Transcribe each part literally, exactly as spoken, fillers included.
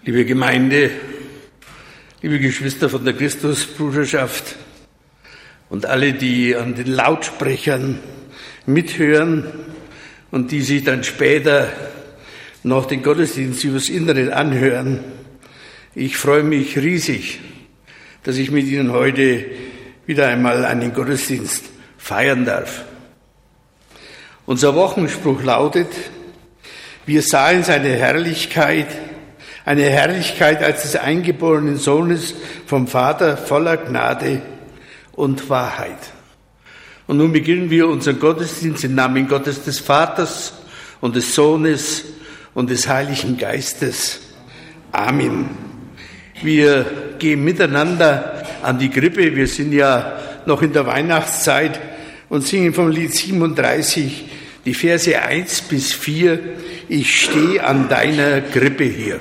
Liebe Gemeinde, liebe Geschwister von der Christusbruderschaft und alle, die an den Lautsprechern mithören und die sich dann später noch den Gottesdienst übers Internet anhören. Ich freue mich riesig, dass ich mit Ihnen heute wieder einmal einen Gottesdienst feiern darf. Unser Wochenspruch lautet: Wir sahen seine Herrlichkeit, eine Herrlichkeit als des eingeborenen Sohnes vom Vater, voller Gnade und Wahrheit. Und nun beginnen wir unseren Gottesdienst im Namen Gottes des Vaters und des Sohnes und des Heiligen Geistes. Amen. Wir gehen miteinander an die Krippe. Wir sind ja noch in der Weihnachtszeit und singen vom Lied siebenunddreißig die Verse eins bis vier. Ich stehe an deiner Krippe hier.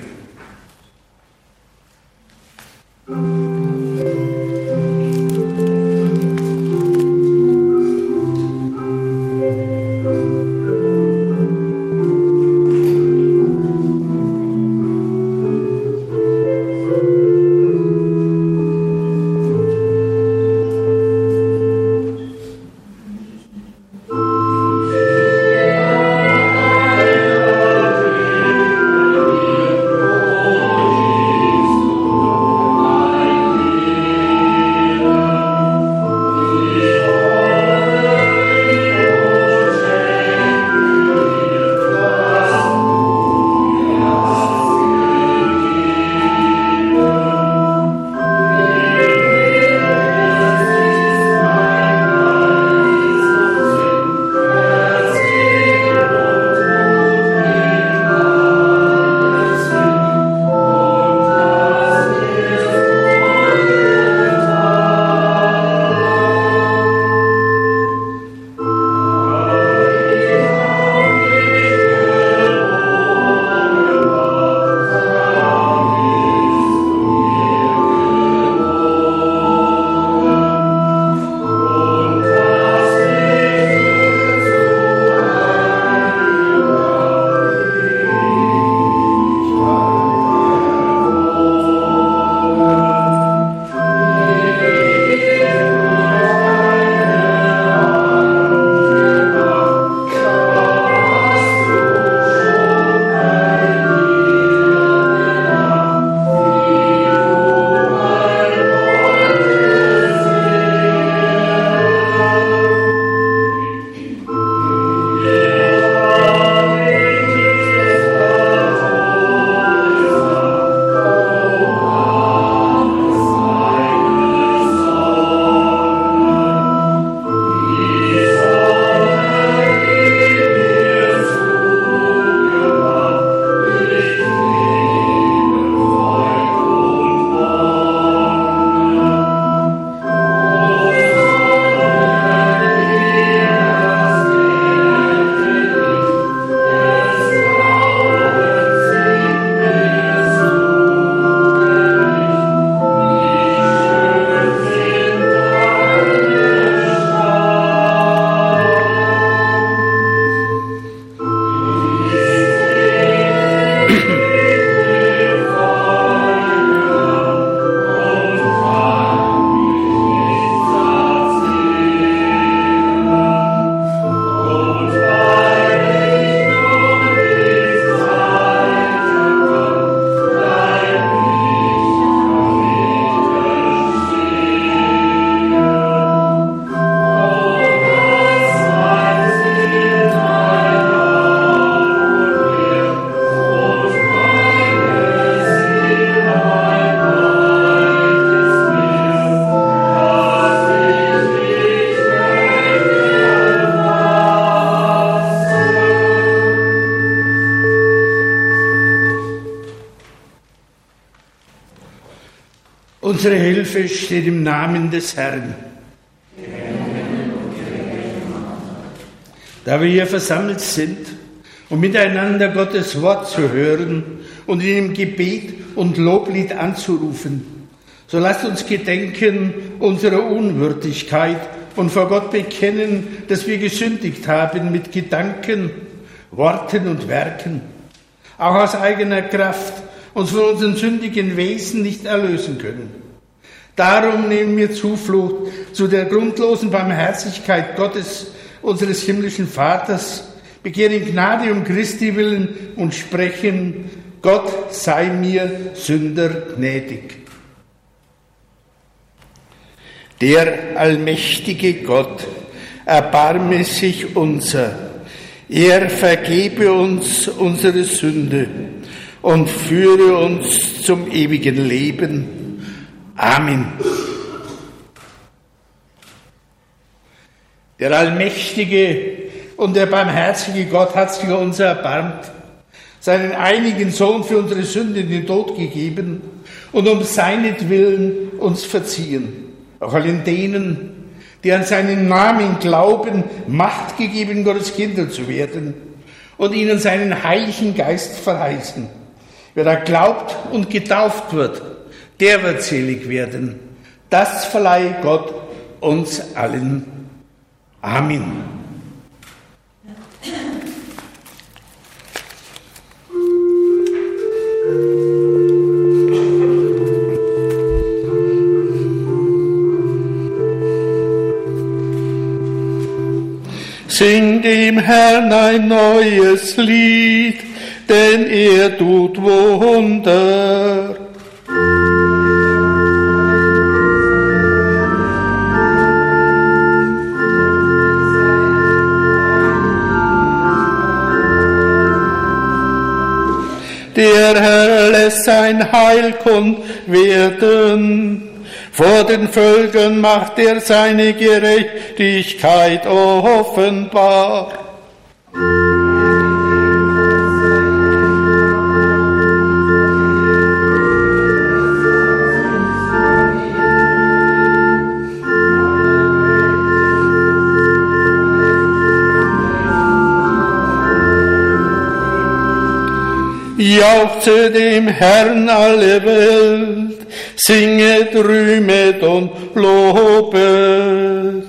Unsere Hilfe steht im Namen des Herrn. Da wir hier versammelt sind, um miteinander Gottes Wort zu hören und in dem Gebet und Loblied anzurufen, so lasst uns gedenken unserer Unwürdigkeit und vor Gott bekennen, dass wir gesündigt haben mit Gedanken, Worten und Werken, auch aus eigener Kraft uns von unserem sündigen Wesen nicht erlösen können. Darum nehmen wir Zuflucht zu der grundlosen Barmherzigkeit Gottes, unseres himmlischen Vaters, begehren Gnade um Christi willen und sprechen: Gott sei mir Sünder gnädig. Der allmächtige Gott erbarme sich unser, er vergebe uns unsere Sünde und führe uns zum ewigen Leben. Amen. Der allmächtige und der barmherzige Gott hat sich uns erbarmt, seinen einigen Sohn für unsere Sünde in den Tod gegeben und um seinetwillen uns verziehen. Auch allen denen, die an seinen Namen glauben, Macht gegeben, Gottes Kinder zu werden und ihnen seinen Heiligen Geist verheißen. Wer da glaubt und getauft wird, der wird selig werden. Das verleihe Gott uns allen. Amen. Sing dem Herrn ein neues Lied, denn er tut Wunder. Der Herr lässt sein Heil kund werden. Vor den Völkern macht er seine Gerechtigkeit offenbar. Jauchze dem Herrn alle Welt, singet, rühmet und lobet.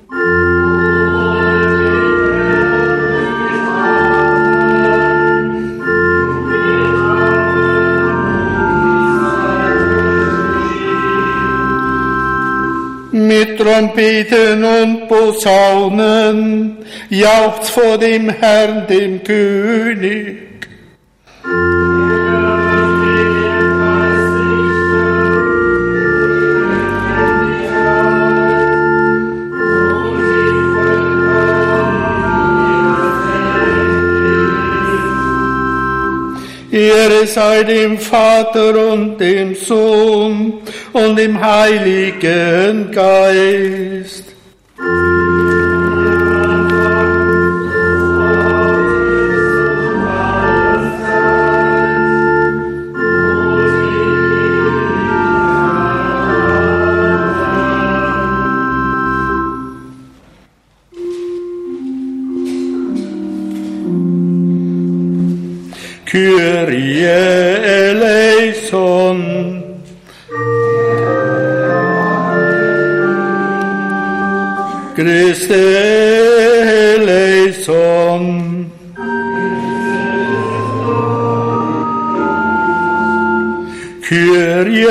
Mit Trompeten und Posaunen jauchzt vor dem Herrn, dem König. Ehre sei dem Vater und dem Sohn und dem Heiligen Geist. Kyrie eleison. Christe eleison. Kyrie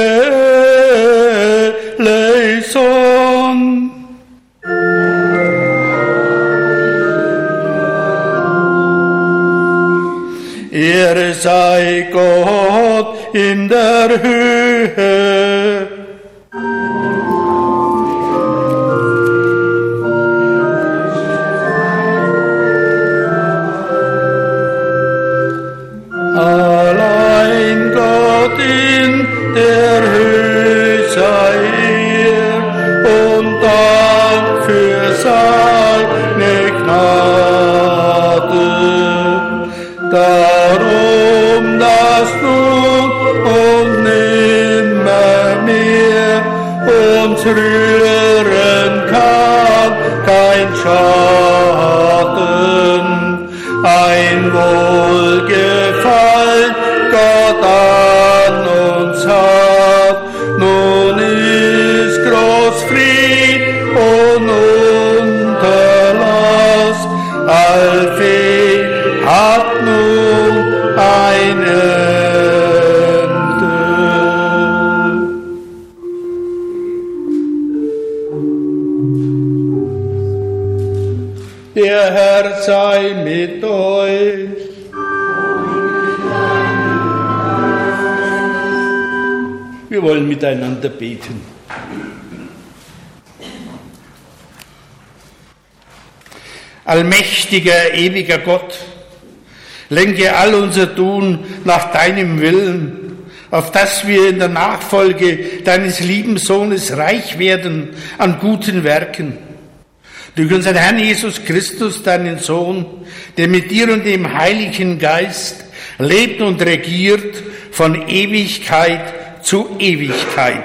eleison. Ehre sei Gott in der Höhe. Allein Gott in der Höhe sei er und Dank für seine Gnade. Darum, dass nun und nimmermehr uns rühren kann kein Schaden, ein Wohlgefallen Gott an uns hat. Nun ist groß Fried und Unterlass, allfähig hat nun ein Ende. Der Herr sei mit euch. Wir wollen miteinander beten. Allmächtiger, ewiger Gott, lenke all unser Tun nach deinem Willen, auf dass wir in der Nachfolge deines lieben Sohnes reich werden an guten Werken. Durch unseren Herrn Jesus Christus, deinen Sohn, der mit dir und dem Heiligen Geist lebt und regiert von Ewigkeit zu Ewigkeit.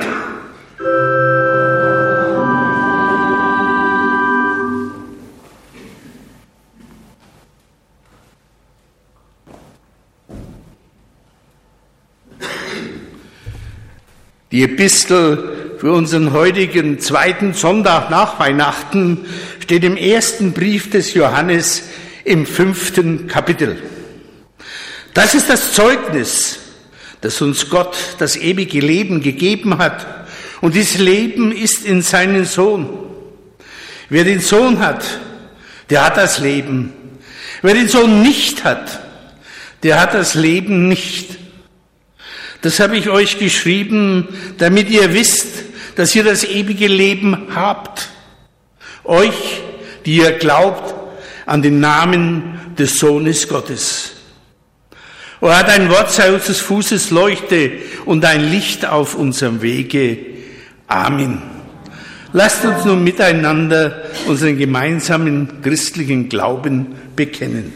Die Epistel für unseren heutigen zweiten Sonntag nach Weihnachten steht im ersten Brief des Johannes im fünften Kapitel. Das ist das Zeugnis, dass uns Gott das ewige Leben gegeben hat. Und dieses Leben ist in seinen Sohn. Wer den Sohn hat, der hat das Leben. Wer den Sohn nicht hat, der hat das Leben nicht. Das habe ich euch geschrieben, damit ihr wisst, dass ihr das ewige Leben habt. Euch, die ihr glaubt an den Namen des Sohnes Gottes. O Herr, dein Wort sei unseres Fußes Leuchte und ein Licht auf unserem Wege. Amen. Lasst uns nun miteinander unseren gemeinsamen christlichen Glauben bekennen.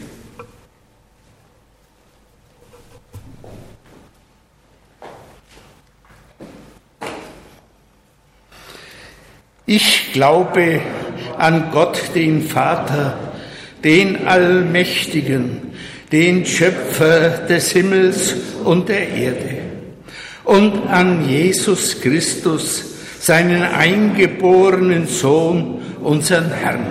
Ich glaube an Gott, den Vater, den Allmächtigen, den Schöpfer des Himmels und der Erde, und an Jesus Christus, seinen eingeborenen Sohn, unseren Herrn,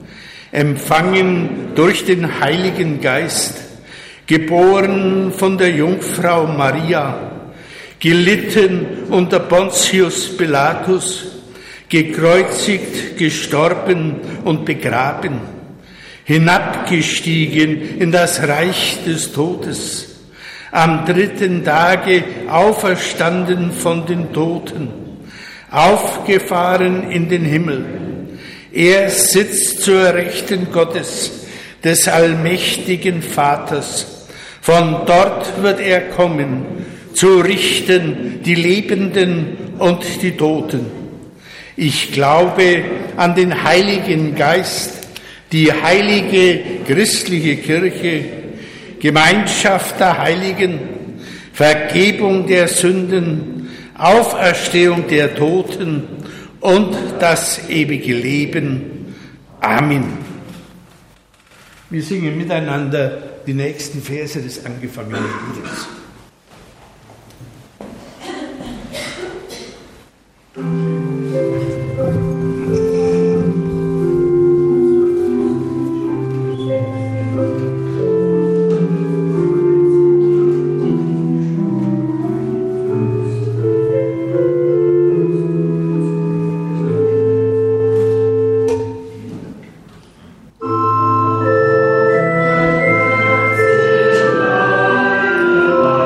empfangen durch den Heiligen Geist, geboren von der Jungfrau Maria, gelitten unter Pontius Pilatus, gekreuzigt, gestorben und begraben, hinabgestiegen in das Reich des Todes, am dritten Tage auferstanden von den Toten, aufgefahren in den Himmel. Er sitzt zur Rechten Gottes, des allmächtigen Vaters. Von dort wird er kommen, zu richten die Lebenden und die Toten. Ich glaube an den Heiligen Geist, die heilige christliche Kirche, Gemeinschaft der Heiligen, Vergebung der Sünden, Auferstehung der Toten und das ewige Leben. Amen. Wir singen miteinander die nächsten Verse des angefangenen Liedes. Amen.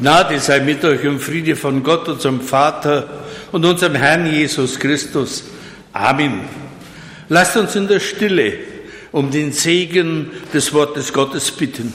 Gnade sei mit euch und Friede von Gott, unserem Vater und unserem Herrn Jesus Christus. Amen. Lasst uns in der Stille um den Segen des Wortes Gottes bitten.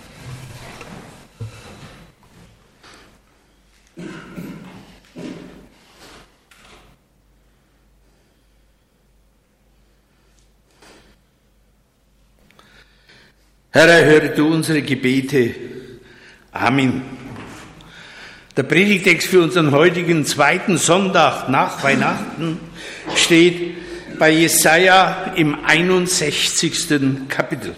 Herr, erhöre du unsere Gebete. Amen. Der Predigtext für unseren heutigen zweiten Sonntag nach Weihnachten steht bei Jesaja im einundsechzigsten Kapitel.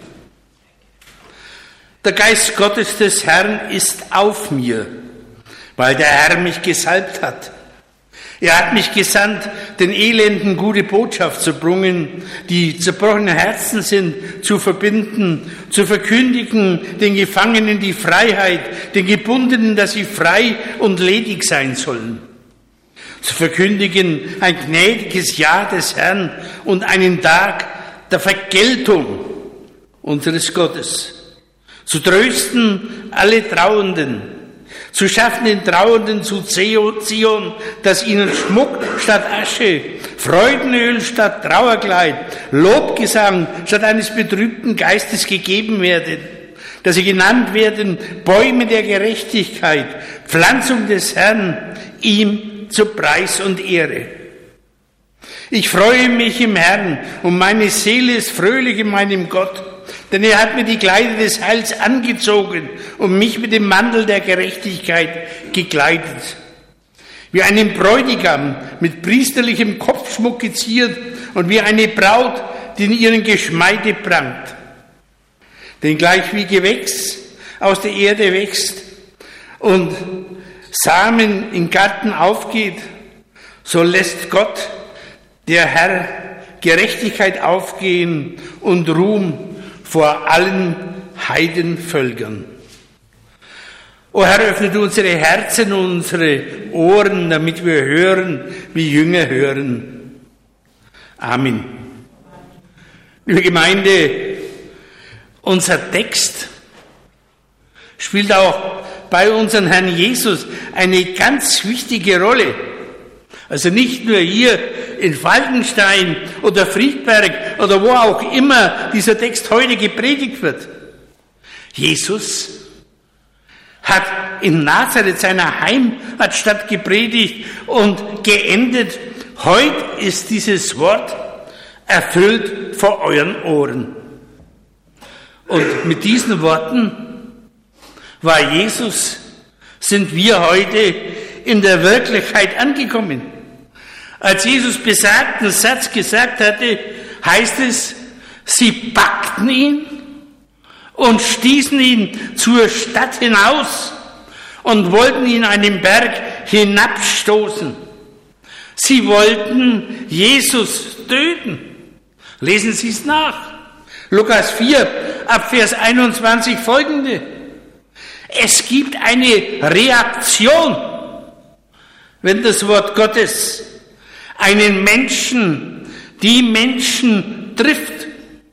Der Geist Gottes des Herrn ist auf mir, weil der Herr mich gesalbt hat. Er hat mich gesandt, den Elenden gute Botschaft zu bringen, die zerbrochenen Herzen sind, zu verbinden, zu verkündigen, den Gefangenen die Freiheit, den Gebundenen, dass sie frei und ledig sein sollen. Zu verkündigen ein gnädiges Jahr des Herrn und einen Tag der Vergeltung unseres Gottes. Zu trösten alle Trauernden, zu schaffen den Trauernden zu Zion, dass ihnen Schmuck statt Asche, Freudenöl statt Trauerkleid, Lobgesang statt eines betrübten Geistes gegeben werde, dass sie genannt werden Bäume der Gerechtigkeit, Pflanzung des Herrn, ihm zu Preis und Ehre. Ich freue mich im Herrn und meine Seele ist fröhlich in meinem Gott. Denn er hat mir die Kleider des Heils angezogen und mich mit dem Mantel der Gerechtigkeit gekleidet. Wie einen Bräutigam mit priesterlichem Kopfschmuck geziert und wie eine Braut, die in ihren Geschmeide prangt. Denn gleich wie Gewächs aus der Erde wächst und Samen im Garten aufgeht, so lässt Gott, der Herr, Gerechtigkeit aufgehen und Ruhm vor allen Heidenvölkern. O Herr, öffne du unsere Herzen und unsere Ohren, damit wir hören, wie Jünger hören. Amen. Liebe Gemeinde, unser Text spielt auch bei unserem Herrn Jesus eine ganz wichtige Rolle. Also nicht nur hier in Falkenstein oder Friedberg oder wo auch immer dieser Text heute gepredigt wird. Jesus hat in Nazareth, seiner Heimatstadt, gepredigt und geendet. Heute ist dieses Wort erfüllt vor euren Ohren. Und mit diesen Worten war Jesus, sind wir heute in der Wirklichkeit angekommen. Als Jesus besagten Satz gesagt hatte, heißt es, sie packten ihn und stießen ihn zur Stadt hinaus und wollten ihn einen Berg hinabstoßen. Sie wollten Jesus töten. Lesen Sie es nach. Lukas vier, ab Vers einundzwanzig folgende. Es gibt eine Reaktion, wenn das Wort Gottes einen Menschen, die Menschen trifft.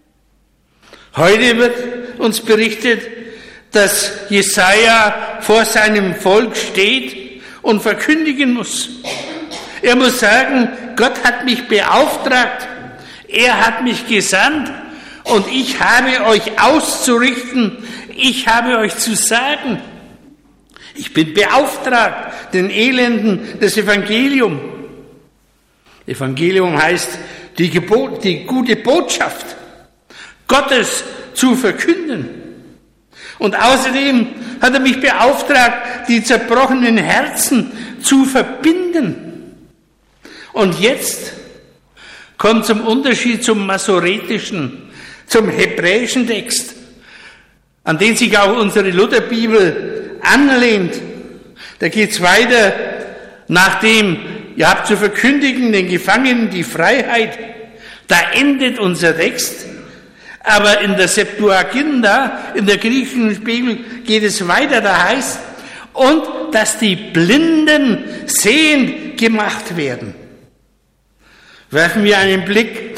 Heute wird uns berichtet, dass Jesaja vor seinem Volk steht und verkündigen muss. Er muss sagen, Gott hat mich beauftragt, er hat mich gesandt und ich habe euch auszurichten, ich habe euch zu sagen. Ich bin beauftragt, den Elenden das Evangelium. Evangelium heißt die, Gebot, die gute Botschaft Gottes zu verkünden. Und außerdem hat er mich beauftragt, die zerbrochenen Herzen zu verbinden. Und jetzt kommt zum Unterschied zum masoretischen, zum hebräischen Text, an den sich auch unsere Lutherbibel anlehnt. Da geht es weiter, nachdem ihr habt zu verkündigen den Gefangenen die Freiheit. Da endet unser Text. Aber in der Septuaginta, in der griechischen Bibel, geht es weiter. Da heißt, und dass die Blinden sehend gemacht werden. Werfen wir einen Blick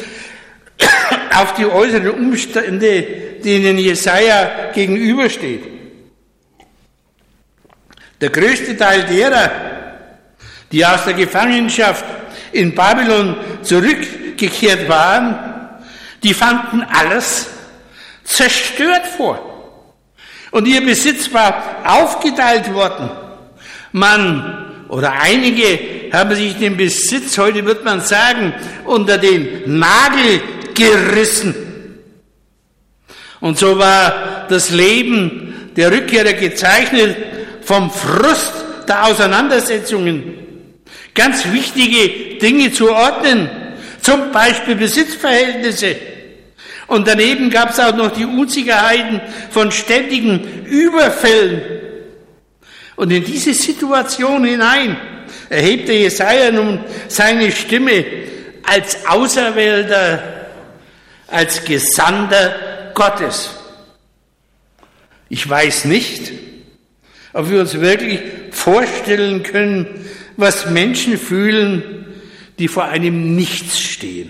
auf die äußeren Umstände, denen Jesaja gegenübersteht. Der größte Teil derer, die aus der Gefangenschaft in Babylon zurückgekehrt waren, die fanden alles zerstört vor. Und ihr Besitz war aufgeteilt worden. Man oder einige haben sich den Besitz, heute wird man sagen, unter den Nagel gerissen. Und so war das Leben der Rückkehrer gezeichnet vom Frust der Auseinandersetzungen. Ganz wichtige Dinge zu ordnen, zum Beispiel Besitzverhältnisse. Und daneben gab es auch noch die Unsicherheiten von ständigen Überfällen. Und in diese Situation hinein erhebt der Jesaja nun seine Stimme als Auserwählter, als Gesandter Gottes. Ich weiß nicht, ob wir uns wirklich vorstellen können, was Menschen fühlen, die vor einem Nichts stehen.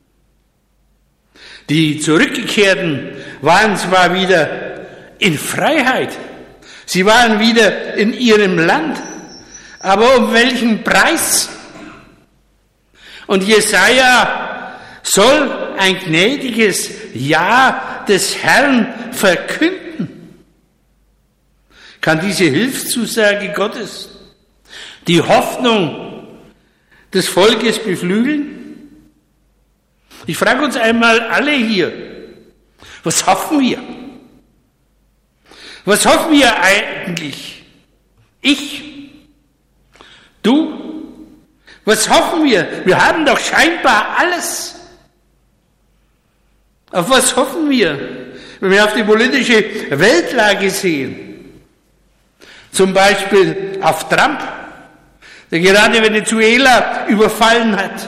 Die Zurückgekehrten waren zwar wieder in Freiheit, sie waren wieder in ihrem Land, aber um welchen Preis? Und Jesaja soll ein gnädiges Ja des Herrn verkünden. Kann diese Hilfszusage Gottes die Hoffnung des Volkes beflügeln? Ich frage uns einmal alle hier, was hoffen wir? Was hoffen wir eigentlich? Ich? Du? Was hoffen wir? Wir haben doch scheinbar alles. Auf was hoffen wir, wenn wir auf die politische Weltlage sehen? Zum Beispiel auf Trump, der gerade Venezuela überfallen hat.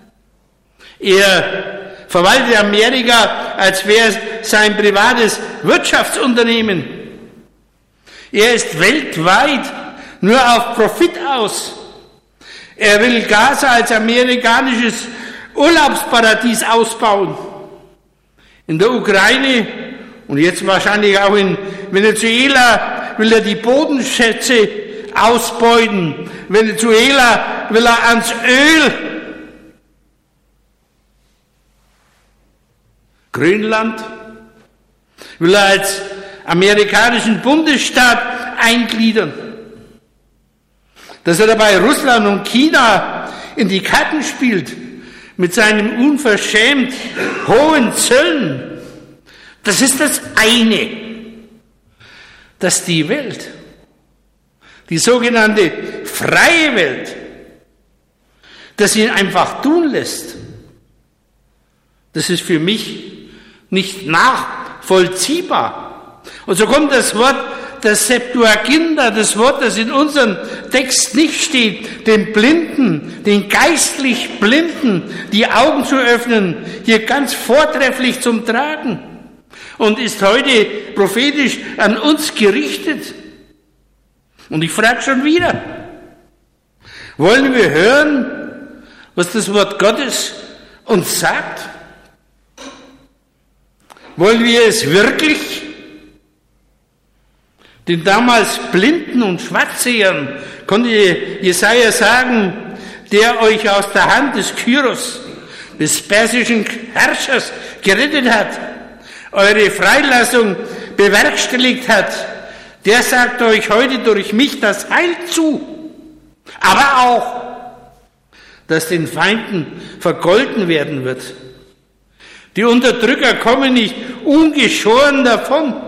Er verwaltet Amerika, als wäre es sein privates Wirtschaftsunternehmen. Er ist weltweit nur auf Profit aus. Er will Gaza als amerikanisches Urlaubsparadies ausbauen. In der Ukraine und jetzt wahrscheinlich auch in Venezuela will er die Bodenschätze ausbeuten. Venezuela will er ans Öl. Grönland will er als amerikanischen Bundesstaat eingliedern. Dass er dabei Russland und China in die Karten spielt, mit seinen unverschämt hohen Zöllen, das ist das eine, dass die Welt, die sogenannte freie Welt, das ihn einfach tun lässt. Das ist für mich nicht nachvollziehbar. Und so kommt das Wort der Septuaginta, das Wort, das in unserem Text nicht steht, den Blinden, den geistlich Blinden, die Augen zu öffnen, hier ganz vortrefflich zum Tragen und ist heute prophetisch an uns gerichtet. Und ich frage schon wieder, wollen wir hören, was das Wort Gottes uns sagt? Wollen wir es wirklich? Den damals Blinden und Schwarzsehern konnte Jesaja sagen, der euch aus der Hand des Kyros, des persischen Herrschers, gerettet hat, eure Freilassung bewerkstelligt hat, der sagt euch heute durch mich das Heil zu, aber auch, dass den Feinden vergolten werden wird. Die Unterdrücker kommen nicht ungeschoren davon.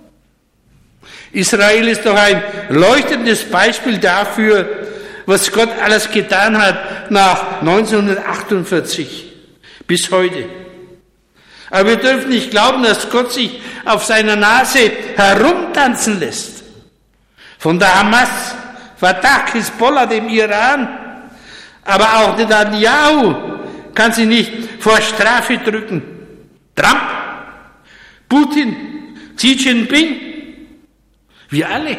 Israel ist doch ein leuchtendes Beispiel dafür, was Gott alles getan hat nach neunzehnhundertachtundvierzig bis heute. Aber wir dürfen nicht glauben, dass Gott sich auf seiner Nase herumtanzen lässt. Von der Hamas, Fatah, Hisbollah, dem Iran, aber auch Netanyahu kann sie nicht vor Strafe drücken. Trump, Putin, Xi Jinping, wir alle.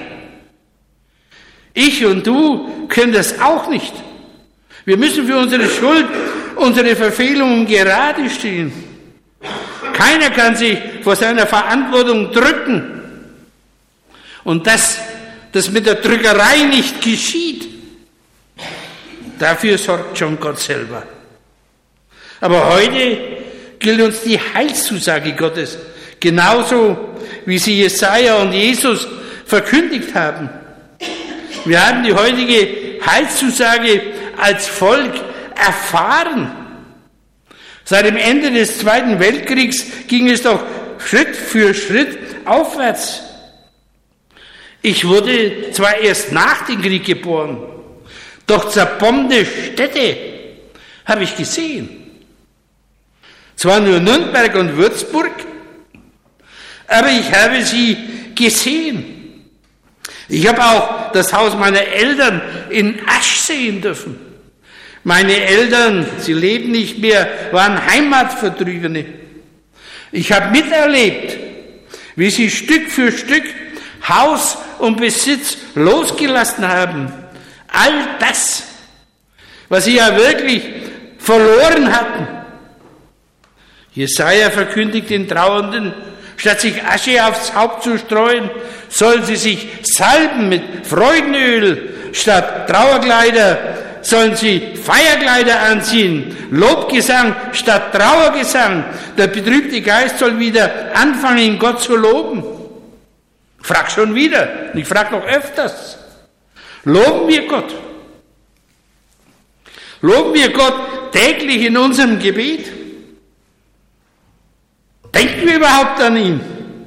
Ich und du können das auch nicht. Wir müssen für unsere Schuld, unsere Verfehlungen gerade stehen. Keiner kann sich vor seiner Verantwortung drücken. Und das das mit der Drückerei nicht geschieht. Dafür sorgt schon Gott selber. Aber heute gilt uns die Heilszusage Gottes, genauso wie sie Jesaja und Jesus verkündigt haben. Wir haben die heutige Heilszusage als Volk erfahren. Seit dem Ende des Zweiten Weltkriegs ging es doch Schritt für Schritt aufwärts. Ich wurde zwar erst nach dem Krieg geboren, doch zerbombte Städte habe ich gesehen. Zwar nur Nürnberg und Würzburg, aber ich habe sie gesehen. Ich habe auch das Haus meiner Eltern in Asch sehen dürfen. Meine Eltern, sie leben nicht mehr, waren Heimatvertriebene. Ich habe miterlebt, wie sie Stück für Stück Haus und Besitz losgelassen haben. All das, was sie ja wirklich verloren hatten. Jesaja verkündigt den Trauernden, statt sich Asche aufs Haupt zu streuen, sollen sie sich salben mit Freudenöl. Statt Trauerkleider sollen sie Feierkleider anziehen. Lobgesang statt Trauergesang. Der betrübte Geist soll wieder anfangen, Gott zu loben. Ich frag schon wieder, ich frage noch öfters. Loben wir Gott. Loben wir Gott täglich in unserem Gebet. Denken wir überhaupt an ihn?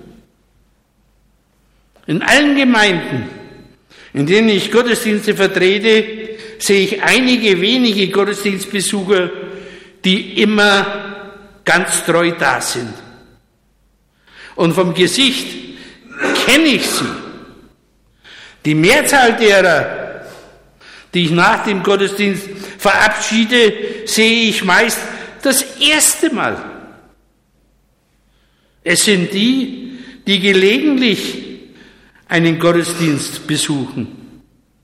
In allen Gemeinden, in denen ich Gottesdienste vertrete, sehe ich einige wenige Gottesdienstbesucher, die immer ganz treu da sind. Und vom Gesicht kenne ich sie. Die Mehrzahl derer, die ich nach dem Gottesdienst verabschiede, sehe ich meist das erste Mal. Es sind die, die gelegentlich einen Gottesdienst besuchen.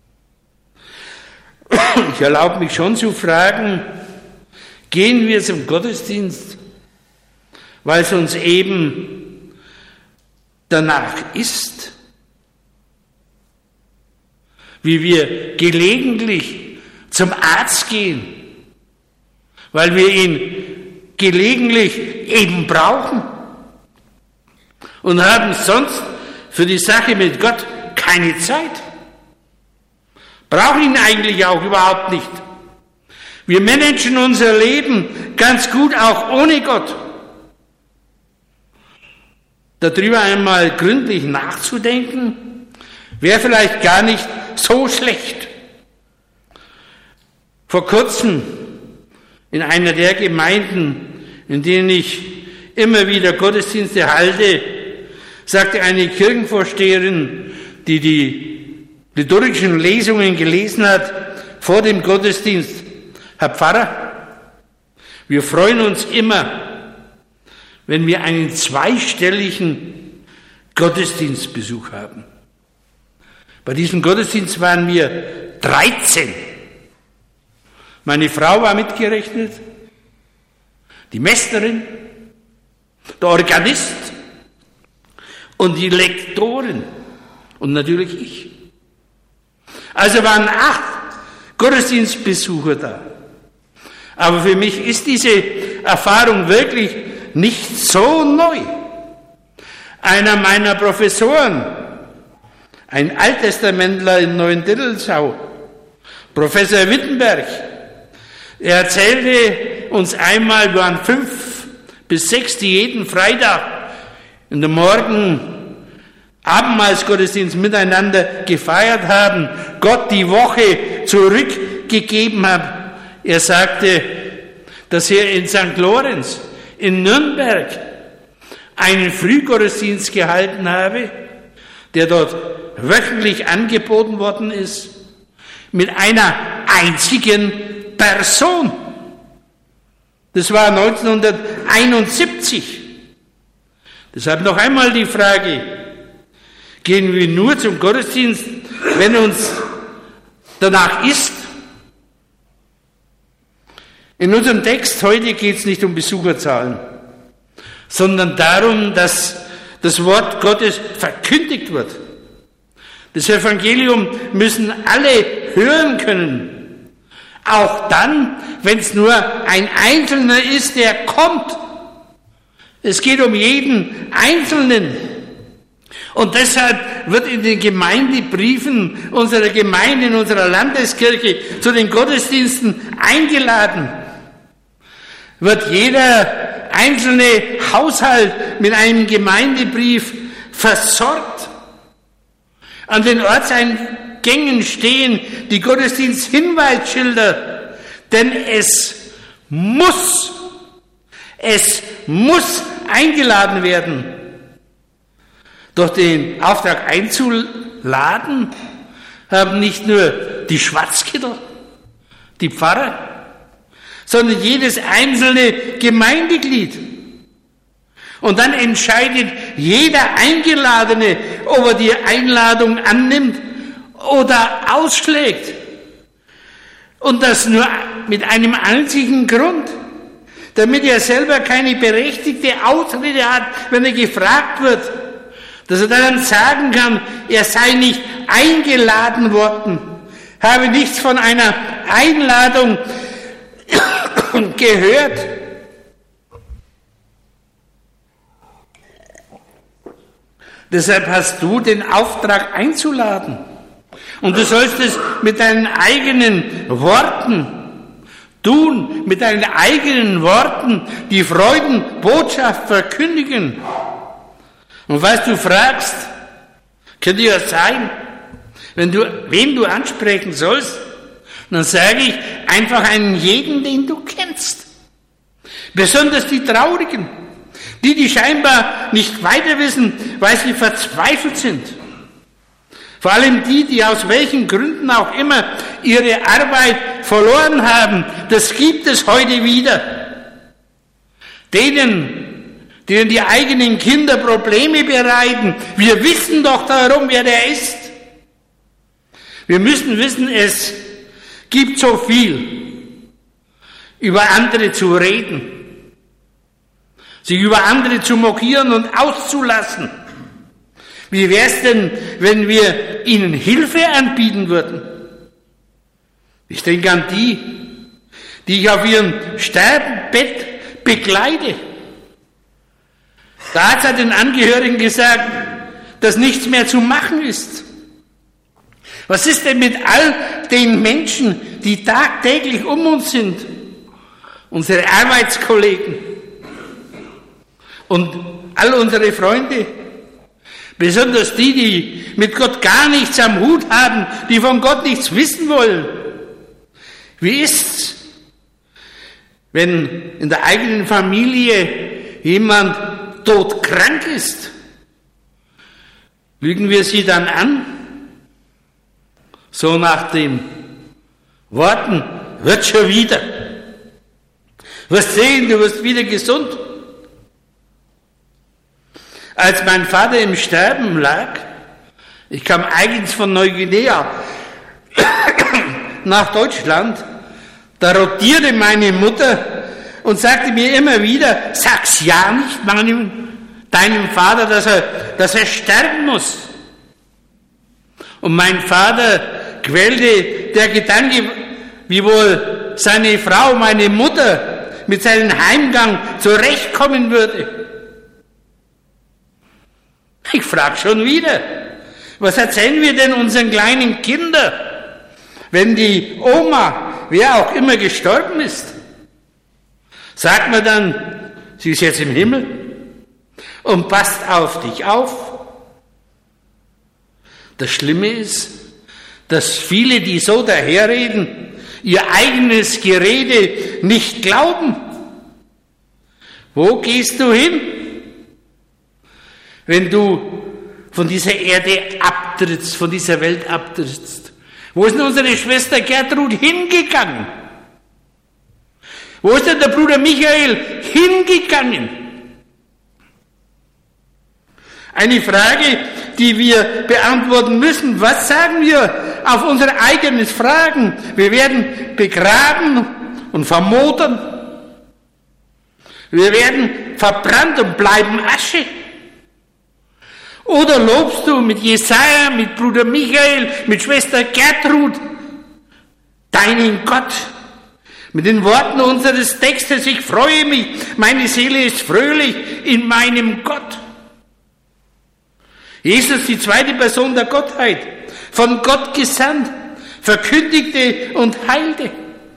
Ich erlaube mich schon zu fragen, gehen wir zum Gottesdienst, weil es uns eben danach ist? Wie wir gelegentlich zum Arzt gehen, weil wir ihn gelegentlich eben brauchen und haben sonst für die Sache mit Gott keine Zeit. Brauchen ihn eigentlich auch überhaupt nicht. Wir managen unser Leben ganz gut auch ohne Gott. Darüber einmal gründlich nachzudenken, wäre vielleicht gar nicht so schlecht. Vor kurzem in einer der Gemeinden, in denen ich immer wieder Gottesdienste halte, sagte eine Kirchenvorsteherin, die die liturgischen Lesungen gelesen hat, vor dem Gottesdienst: Herr Pfarrer, wir freuen uns immer, wenn wir einen zweistelligen Gottesdienstbesuch haben. Bei diesem Gottesdienst waren wir dreizehn. Meine Frau war mitgerechnet, die Meisterin, der Organist und die Lektoren und natürlich ich. Also waren acht Gottesdienstbesucher da. Aber für mich ist diese Erfahrung wirklich nicht so neu. Einer meiner Professoren, ein Alttestamentler in Neuendettelsau, Professor Wittenberg, er erzählte uns einmal, wir waren fünf bis sechs, die jeden Freitag in der Morgen Abendmahlsgottesdienst miteinander gefeiert haben, Gott die Woche zurückgegeben hat. Er sagte, dass er in Sankt Lorenz in Nürnberg einen Frühgottesdienst gehalten habe, der dort wöchentlich angeboten worden ist, mit einer einzigen Person. Das war neunzehnhunderteinundsiebzig. Deshalb noch einmal die Frage: Gehen wir nur zum Gottesdienst, wenn uns danach ist? In unserem Text heute geht es nicht um Besucherzahlen, sondern darum, dass das Wort Gottes verkündigt wird, Das Evangelium müssen alle hören können. Auch dann, wenn es nur ein Einzelner ist, der kommt. Es geht um jeden Einzelnen. Und deshalb wird in den Gemeindebriefen unserer Gemeinde, in unserer Landeskirche zu den Gottesdiensten eingeladen. Wird jeder einzelne Haushalt mit einem Gemeindebrief versorgt. An den Ortseingängen stehen die Gottesdiensthinweisschilder, denn es muss, es muss eingeladen werden. Durch den Auftrag einzuladen haben nicht nur die Schwarzkittel, die Pfarrer, sondern jedes einzelne Gemeindeglied. Und dann entscheidet jeder Eingeladene, ob er die Einladung annimmt oder ausschlägt. Und das nur mit einem einzigen Grund, damit er selber keine berechtigte Ausrede hat, wenn er gefragt wird, dass er dann sagen kann, er sei nicht eingeladen worden, habe nichts von einer Einladung gehört. Deshalb hast du den Auftrag einzuladen. Und du sollst es mit deinen eigenen Worten tun, mit deinen eigenen Worten die Freudenbotschaft verkündigen. Und was du fragst, könnte ja sein, wenn du, wen du ansprechen sollst, dann sage ich einfach einen jeden, den du kennst. Besonders die Traurigen, die, die scheinbar nicht weiter wissen, weil sie verzweifelt sind. Vor allem die, die aus welchen Gründen auch immer ihre Arbeit verloren haben, das gibt es heute wieder. Denen, denen die eigenen Kinder Probleme bereiten, wir wissen doch darum, wer der ist. Wir müssen wissen, es gibt so viel, über andere zu reden, sich über andere zu mokieren und auszulassen. Wie wäre es denn, wenn wir ihnen Hilfe anbieten würden? Ich denke an die, die ich auf ihrem Sterbebett begleite. Der Arzt hat den Angehörigen gesagt, dass nichts mehr zu machen ist. Was ist denn mit all den Menschen, die tagtäglich um uns sind? Unsere Arbeitskollegen und all unsere Freunde, besonders die, die mit Gott gar nichts am Hut haben, die von Gott nichts wissen wollen. Wie ist's, wenn in der eigenen Familie jemand todkrank ist? Lügen wir sie dann an? So nach dem Worten, wird schon wieder. Du wirst sehen, du wirst wieder gesund. Als mein Vater im Sterben lag, ich kam eigens von Neuguinea nach Deutschland, da rotierte meine Mutter und sagte mir immer wieder, sag's ja nicht meinem, deinem Vater, dass er, dass er sterben muss. Und mein Vater quälte der Gedanke, wie wohl seine Frau, meine Mutter, mit seinem Heimgang zurechtkommen würde. Ich frage schon wieder, was erzählen wir denn unseren kleinen Kindern, wenn die Oma, wer auch immer, gestorben ist? Sagt man dann, sie ist jetzt im Himmel und passt auf dich auf? Das Schlimme ist, dass viele, die so daherreden, ihr eigenes Gerede nicht glauben. Wo gehst du hin, wenn du von dieser Erde abtrittst, von dieser Welt abtrittst? Wo ist denn unsere Schwester Gertrud hingegangen? Wo ist denn der Bruder Michael hingegangen? Eine Frage, die wir beantworten müssen. Was sagen wir auf unser eigenes Fragen? Wir werden begraben und vermodern. Wir werden verbrannt und bleiben Asche. Oder lobst du mit Jesaja, mit Bruder Michael, mit Schwester Gertrud deinen Gott? Mit den Worten unseres Textes, ich freue mich, meine Seele ist fröhlich in meinem Gott. Jesus, die zweite Person der Gottheit, von Gott gesandt, verkündigte und heilte.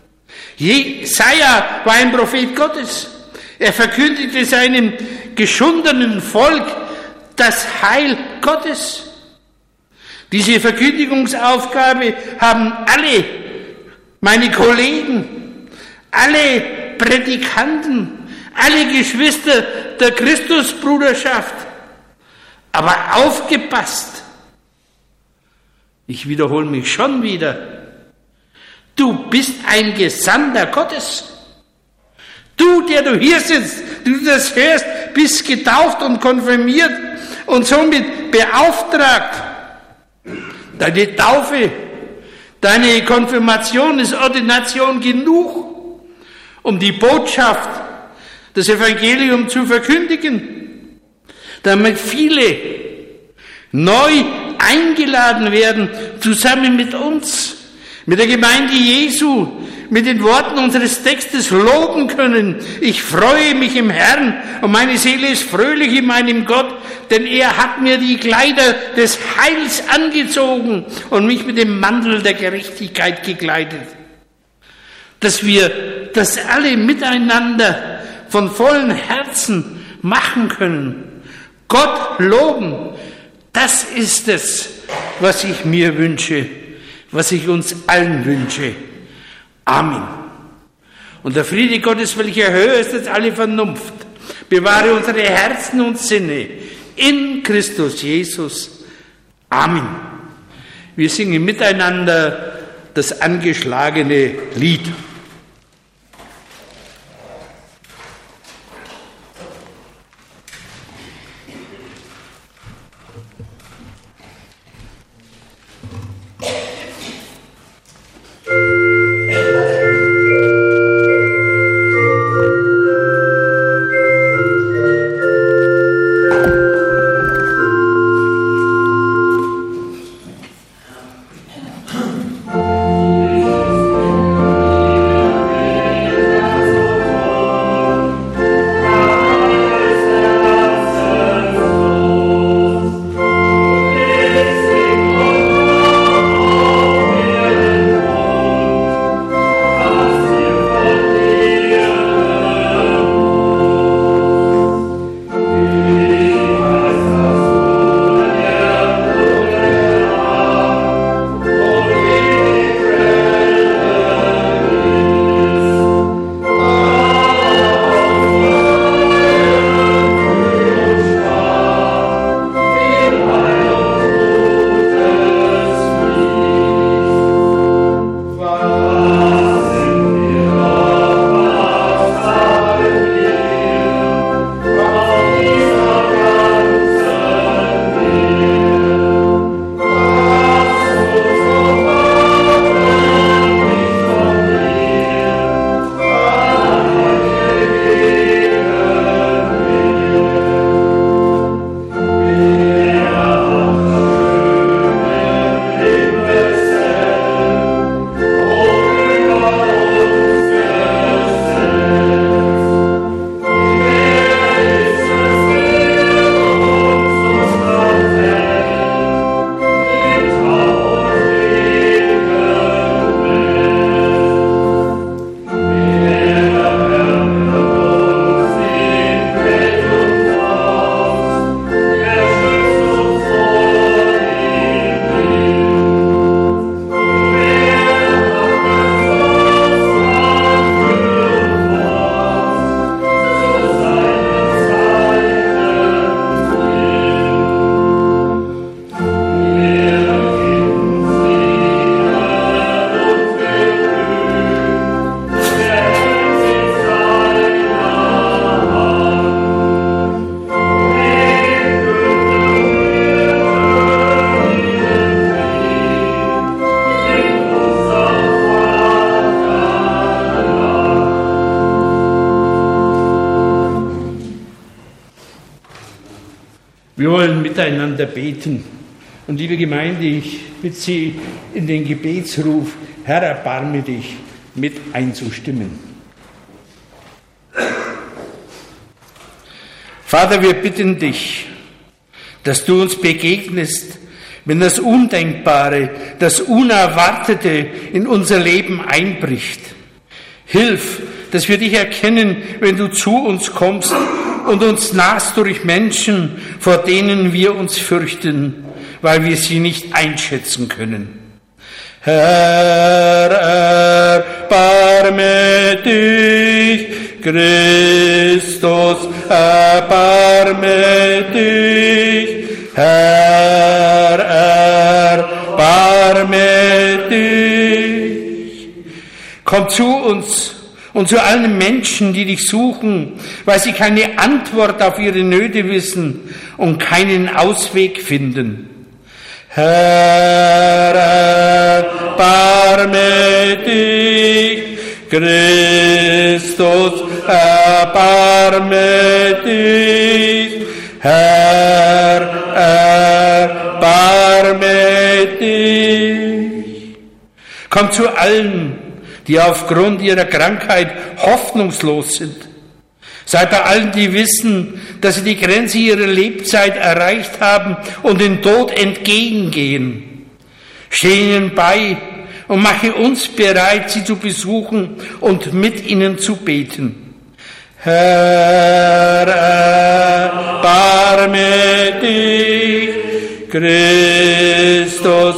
Jesaja war ein Prophet Gottes. Er verkündigte seinem geschundenen Volk das Heil Gottes. Diese Verkündigungsaufgabe haben alle meine Kollegen, alle Prädikanten, alle Geschwister der Christusbruderschaft. Aber aufgepasst! Ich wiederhole mich schon wieder. Du bist ein Gesandter Gottes. Du, der du hier sitzt, du das hörst, bist getauft und konfirmiert und somit beauftragt. Deine Taufe, deine Konfirmation ist Ordination genug, um die Botschaft, das Evangelium zu verkündigen, damit viele neu eingeladen werden, zusammen mit uns, mit der Gemeinde Jesu, mit den Worten unseres Textes loben können. Ich freue mich im Herrn und meine Seele ist fröhlich in meinem Gott, denn er hat mir die Kleider des Heils angezogen und mich mit dem Mantel der Gerechtigkeit gekleidet. Dass wir das alle miteinander von vollem Herzen machen können. Gott loben, das ist es, was ich mir wünsche, was ich uns allen wünsche. Amen. Und der Friede Gottes, welcher höher ist als alle Vernunft, bewahre unsere Herzen und Sinne in Christus Jesus. Amen. Wir singen miteinander das angeschlagene Lied. Thank Wir wollen miteinander beten. Und liebe Gemeinde, ich bitte Sie in den Gebetsruf, Herr, erbarme dich, mit einzustimmen. Vater, wir bitten dich, dass du uns begegnest, wenn das Undenkbare, das Unerwartete in unser Leben einbricht. Hilf, dass wir dich erkennen, wenn du zu uns kommst und uns nahst durch Menschen, vor denen wir uns fürchten, weil wir sie nicht einschätzen können. Herr, erbarme dich, Christus, erbarme dich, Herr, erbarme dich. Komm zu uns und zu allen Menschen, die dich suchen, weil sie keine Antwort auf ihre Nöte wissen und keinen Ausweg finden. Herr, erbarme dich, Christus, erbarme dich, Herr, erbarme dich. Komm zu allen, die aufgrund ihrer Krankheit hoffnungslos sind. Sei bei allen, die wissen, dass sie die Grenze ihrer Lebzeit erreicht haben und den Tod entgegengehen. Steh ihnen bei und mache uns bereit, sie zu besuchen und mit ihnen zu beten. Herr, erbarme dich, Christus,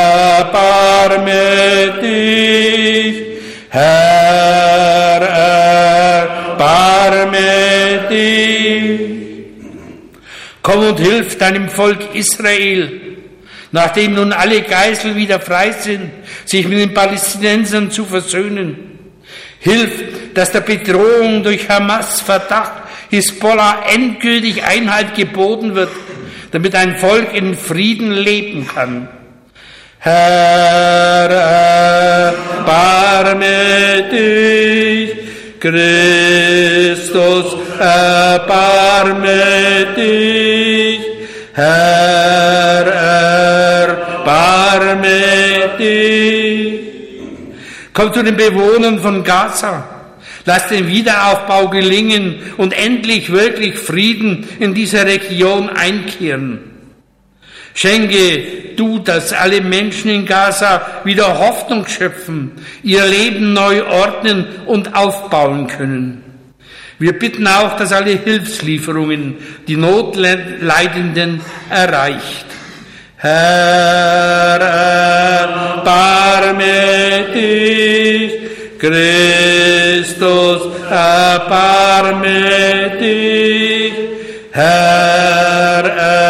erbarme dich, Herr, erbarme dich. Komm und hilf deinem Volk Israel, nachdem nun alle Geiseln wieder frei sind, sich mit den Palästinensern zu versöhnen. Hilf, dass der Bedrohung durch Hamas, Fatah, Hisbollah endgültig Einhalt geboten wird, damit ein Volk in Frieden leben kann. Herr, erbarme dich, Christus, erbarme dich, Herr, erbarme dich. Komm zu den Bewohnern von Gaza, lass den Wiederaufbau gelingen und endlich wirklich Frieden in dieser Region einkehren. Schenke du, dass alle Menschen in Gaza wieder Hoffnung schöpfen, ihr Leben neu ordnen und aufbauen können. Wir bitten auch, dass alle Hilfslieferungen die Notleidenden erreicht. Herr, erbarme dich, Christus, erbarme dich, Herr,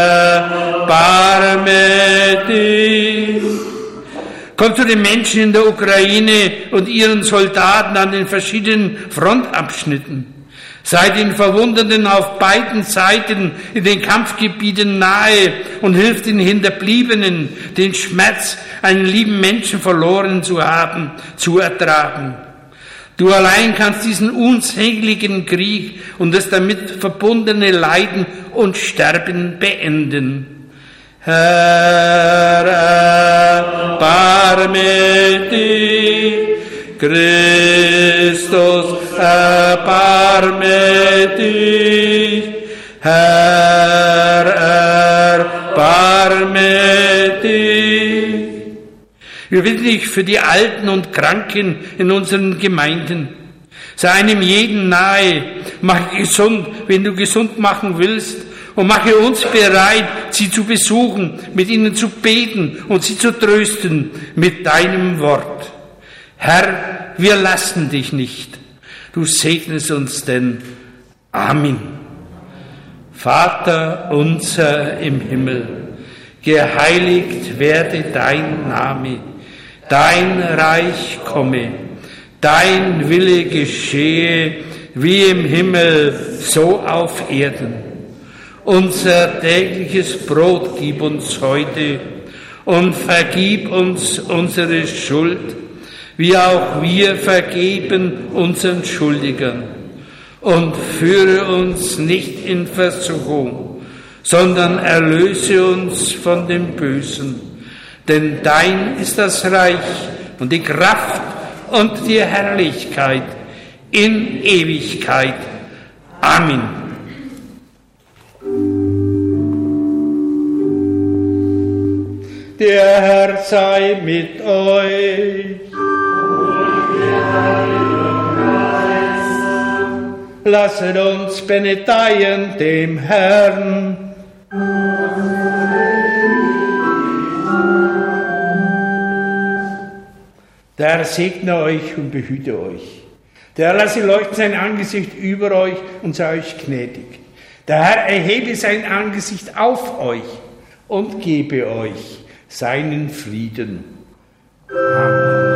erbarme dich. Komm zu den Menschen in der Ukraine und ihren Soldaten an den verschiedenen Frontabschnitten. Sei den Verwundeten auf beiden Seiten in den Kampfgebieten nahe und hilf den Hinterbliebenen, den Schmerz, einen lieben Menschen verloren zu haben, zu ertragen. Du allein kannst diesen unsäglichen Krieg und das damit verbundene Leiden und Sterben beenden. Herr, erbarme dich, Christus, erbarme dich, Herr, erbarme dich. Wir bitten dich für die Alten und Kranken in unseren Gemeinden. Sei einem jeden nahe, mache gesund, wenn du gesund machen willst, und mache uns bereit, sie zu besuchen, mit ihnen zu beten und sie zu trösten mit deinem Wort. Herr, wir lassen dich nicht. Du segnest uns denn. Amen. Vater unser im Himmel, geheiligt werde dein Name, dein Reich komme, dein Wille geschehe, wie im Himmel, so auf Erden. Unser tägliches Brot gib uns heute und vergib uns unsere Schuld, wie auch wir vergeben unseren Schuldigern. Und führe uns nicht in Versuchung, sondern erlöse uns von dem Bösen. Denn dein ist das Reich und die Kraft und die Herrlichkeit in Ewigkeit. Amen. Der Herr sei mit euch. Lasset uns benedien dem Herrn. Der Herr segne euch und behüte euch. Der Herr lasse leuchten sein Angesicht über euch und sei euch gnädig. Der Herr erhebe sein Angesicht auf euch und gebe euch seinen Frieden. Amen.